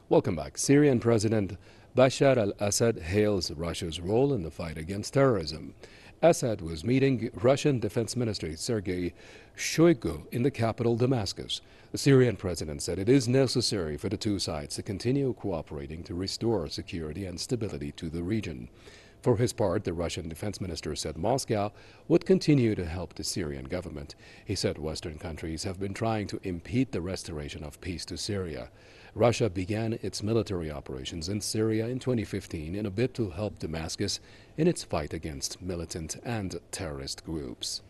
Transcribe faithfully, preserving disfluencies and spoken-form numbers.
Welcome back. Syrian President Bashar al-Assad hails Russia's role in the fight against terrorism. Assad was meeting Russian Defense Minister Sergei Shoigu in the capital, Damascus. The Syrian president said it is necessary for the two sides to continue cooperating to restore security and stability to the region. For his part, the Russian defense minister said Moscow would continue to help the Syrian government. He said Western countries have been trying to impede the restoration of peace to Syria. Russia began its military operations in Syria in twenty fifteen in a bid to help Damascus in its fight against militant and terrorist groups.